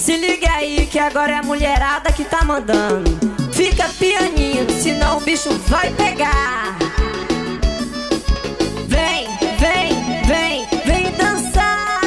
Se liga aí que agora é a mulherada que tá mandando. Fica pianinho, senão o bicho vai pegar. Vem, vem, vem, vem dançar.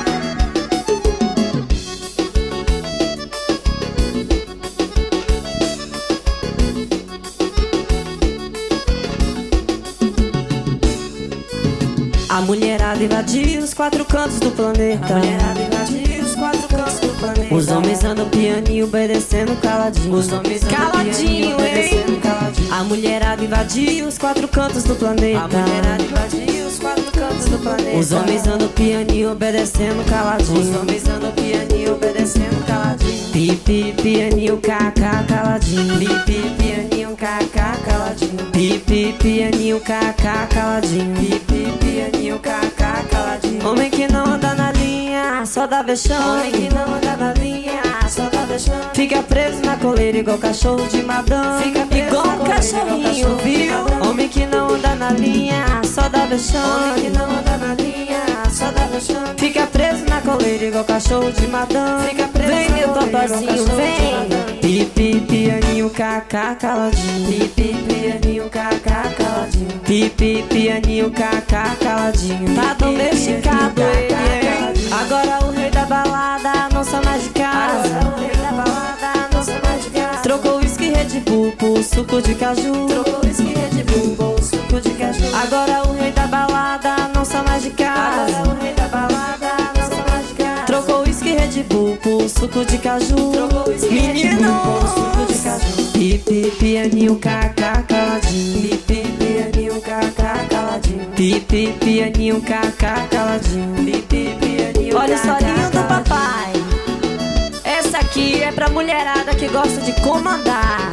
A mulherada invadiu os quatro cantos do planeta. A mulherada invadiu os quatro cantos do planeta. Os homens andam pianinho, obedecendo caladinho. Os homens andam caladinho, obedecendo caladinho. A mulherada invadiu os quatro cantos do planeta. A mulherada invadiu os quatro cantos do planeta. Os homens andam pianinho, obedecendo caladinho. Os homens andam pianinho, obedecendo caladinho. Pipi, pianinho, cacá, caladinho. Pipi, pianinho, cacá, caladinho. Pipi, pianinho, cacá, caladinho. Pipi, pianinho, cacá, caladinho. Homem que não anda na linha, só dá vexame. Homem que não anda na linha, só dá vexame. Fica preso na coleira igual cachorro de madame. Fica preso igual um cachorrinho, viu? Homem que não anda na linha, só dá vexame. Homem que não anda na linha, só dá vexame. Fica preso na coleira igual cachorro de madame. Fica preso vem meu totozinho, vem. Pipi, pianinho, cacá, caladinho. Pipi, pianinho, cacá, caladinho. Pipi, pianinho, cacá, caladinho. Tá domesticado ele, hein? Agora o rei da balada não sai mais de casa. Agora o rei da balada não sai mais de casa. Trocou whisky Red Bull por suco de caju. Trocou whisky Red Bull por suco de caju. Agora o rei da balada não sai mais de casa. Agora o rei da balada não sai mais de casa. Trocou whisky Red Bull por suco de caju. Trocou whisky Red Bull por suco de caju. Pipi, pianinho, cacá, caladinho. Pipi, pianinho, cacá, caladinho. Pipi, pianinho, cacá, caladinho. Pipi, pianinho. Olha o solinho do papai. Essa aqui é pra mulherada que gosta de comandar.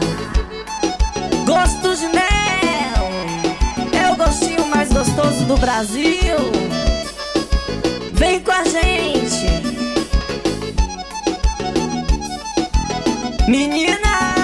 Gosto de mel, é o gostinho mais gostoso do Brasil. Vem com a gente, meninas.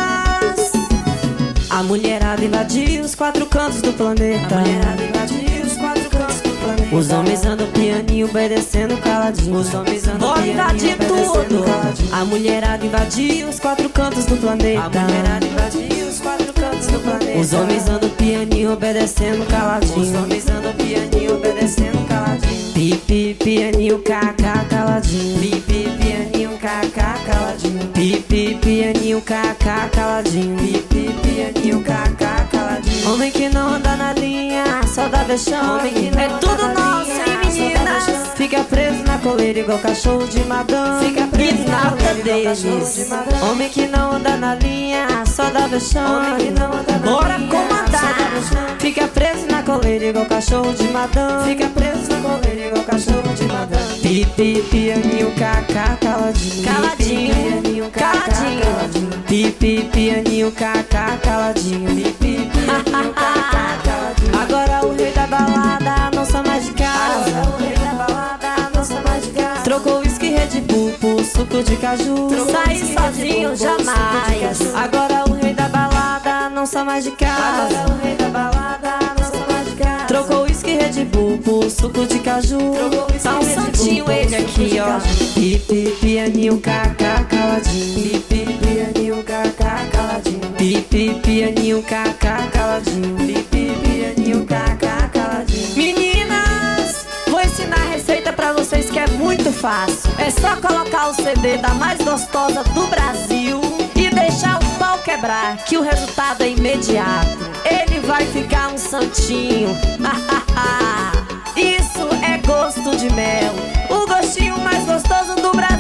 A mulherada invadiu os quatro cantos do planeta. A mulherada invadiu os quatro cantos do planeta. Os homens andam pianinho, obedecendo caladinho. Os homens andam pianinho, obedecendo caladinho. A mulherada invadiu os quatro cantos do planeta. A mulherada invadiu os quatro cantos do planeta. Os homens andam pianinho, obedecendo caladinho. Os homens andam pianinho, obedecendo caladinho. Pipi, pianinho, cacá, caladinho. Pipi, pianinho, cacá, caladinho. Pipi, pianinho, cacá, caladinho. Pipi, pianinho, cacá, caladinho. Homem que não anda na linha, só dá vexame. É tudo nosso, hein, meninas? Fica preso na coleira igual cachorro de madame. Fica preso na coleira igual cachorro de madame. Homem que não anda na linha, só dá vexame. Bora comandar. Fica preso na coleira igual cachorro de madame. Fica preso na coleira igual cachorro de madame. Pipi, pianinho, cacá, caladinho. Caladinho, caladinho. Pipi, pianinho, cacá, caladinho. Pipi, pianinho, cacá, caladinho. Agora o rei da balada não sai mais de casa. Agora o rei da balada não sai mais de casa. Trocou whisky Red Bull por suco de caju. Sai sozinho jamais. Agora o rei da balada não sai mais de casa. Agora o rei da balada não sai mais de casa. Trocou whisky Red Bull por suco de caju. Tá um santinho ele aqui, ó. Pipi, pianinho, cacá, caladinho. Pipi, pianinho, cacá, caladinho. Pipi, pianinho, cacá, caladinho. Pipi, pianinho, cacá, caladinho. Meninas, vou ensinar a receita pra vocês que é muito fácil. É só colocar o CD da mais gostosa do Brasil e deixar o pau quebrar, que o resultado é imediato. Ele vai ficar um santinho. Isso é gosto de mel, o gostinho mais gostoso do Brasil.